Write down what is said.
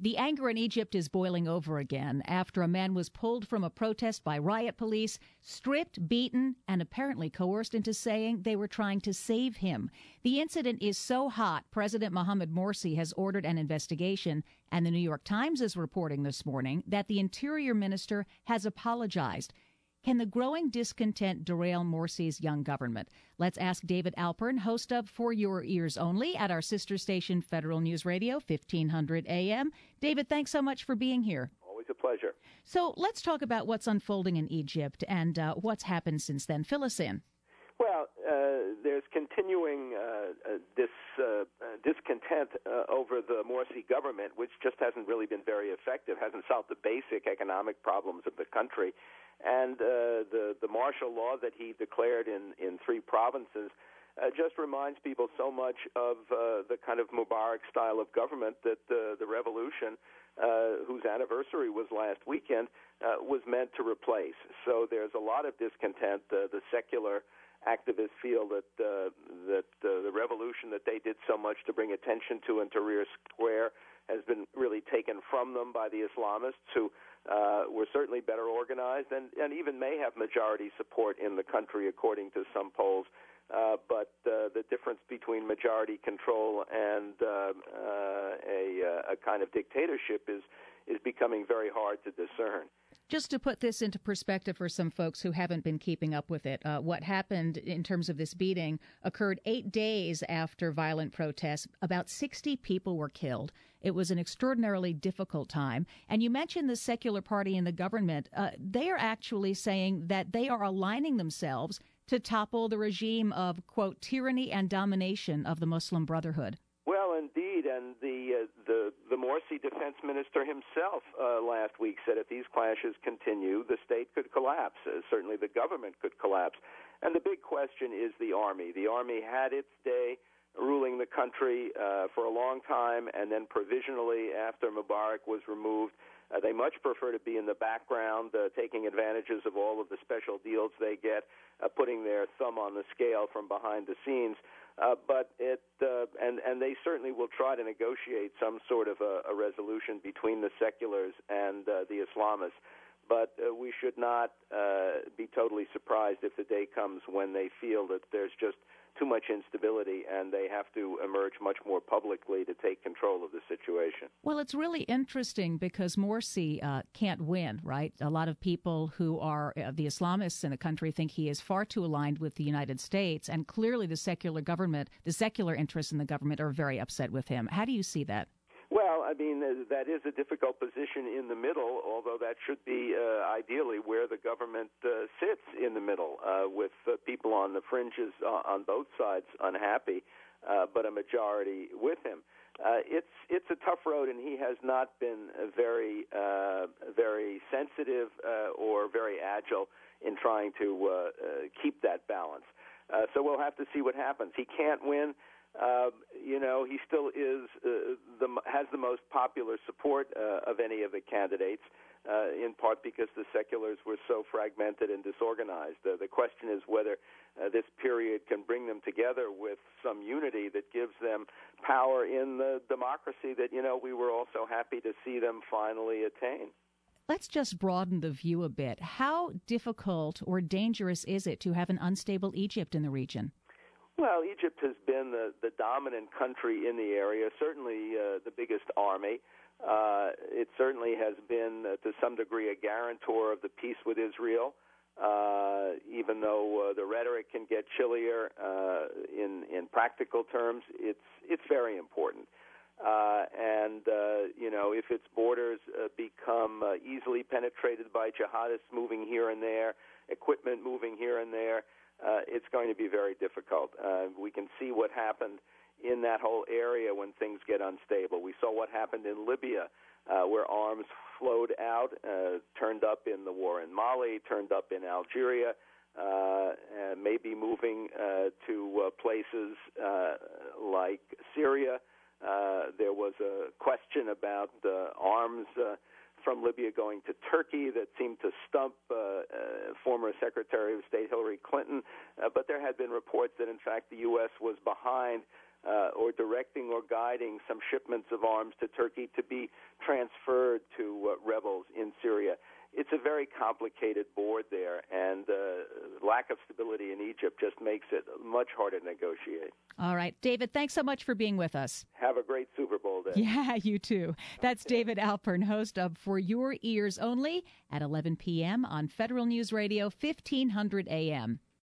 The anger in Egypt is boiling over again after a man was pulled from a protest by riot police, stripped, beaten, and apparently coerced into saying they were trying to save him. The incident is so hot, President Mohamed Morsi has ordered an investigation, and the New York Times is reporting this morning that the Interior Minister has apologized. Can the growing discontent derail Morsi's young government? Let's ask David Alpern, host of For Your Ears Only at our sister station, Federal News Radio, 1500 AM. David, thanks so much for being here. Always a pleasure. So let's talk about what's unfolding in Egypt and what's happened since then. Fill us in. Well, there's continuing discontent over the Morsi government, which just hasn't really been very effective, hasn't solved the basic economic problems of the country. And the martial law that he declared in 3 provinces just reminds people so much of the kind of Mubarak style of government that the revolution, whose anniversary was last weekend, was meant to replace. So there's a lot of discontent. The secular activists feel that the revolution that they did so much to bring attention to in Tahrir Square has been really taken from them by the Islamists, who were certainly better organized and even may have majority support in the country, according to some polls. But the difference between majority control and a kind of dictatorship is becoming very hard to discern. Just to put this into perspective for some folks who haven't been keeping up with it, what happened in terms of this beating occurred 8 days after violent protests. About 60 people were killed. It was an extraordinarily difficult time. And you mentioned the secular party in the government. They are actually saying that they are aligning themselves to topple the regime of, quote, tyranny and domination of the Muslim Brotherhood. Well, indeed, and the Morsi defense minister himself last week said if these clashes continue, the state could collapse. Certainly the government could collapse. And the big question is the army. The army had its day ruling the country for a long time, and then provisionally after Mubarak was removed. They much prefer to be in the background, taking advantages of all of the special deals they get, putting their thumb on the scale from behind the scenes. But they certainly will try to negotiate some sort of a resolution between the seculars and the Islamists. But we should not be totally surprised if the day comes when they feel that there's just too much instability and they have to emerge much more publicly to take control of the situation. Well, it's really interesting because Morsi can't win, right? A lot of people who are the Islamists in the country think he is far too aligned with the United States, and clearly the secular government, the secular interests in the government are very upset with him. How do you see that? Well, I mean, that is a difficult position in the middle, although that should be ideally where the government sits in the middle, with people on the fringes on both sides unhappy, but a majority with him. It's a tough road, and he has not been very sensitive or very agile in trying to keep that balance. So we'll have to see what happens. He can't win. He still has the most popular support of any of the candidates, in part because the seculars were so fragmented and disorganized. The question is whether this period can bring them together with some unity that gives them power in the democracy that, we were all so happy to see them finally attain. Let's just broaden the view a bit. How difficult or dangerous is it to have an unstable Egypt in the region? Well, Egypt has been the dominant country in the area, certainly the biggest army. It certainly has been, to some degree, a guarantor of the peace with Israel, even though the rhetoric can get chillier in practical terms. It's very important. If its borders become easily penetrated by jihadists moving here and there, equipment moving here and there, it's going to be very difficult. We can see what happened in that whole area when things get unstable. We saw what happened in Libya, where arms flowed out, turned up in the war in Mali, turned up in Algeria, maybe moving to places like Syria. There was a question about arms from Libya going to Turkey that seemed to stump former Secretary of State Hillary Clinton. But there had been reports that, in fact, the U.S. was behind or directing or guiding some shipments of arms to Turkey to be transferred to rebels in Syria. It's a very complicated board there, and lack of stability in Egypt just makes it much harder to negotiate. All right. David, thanks so much for being with us. Have a great Super Bowl day. Yeah, you too. That's David Alpern, host of For Your Ears Only at 11 p.m. on Federal News Radio, 1500 a.m.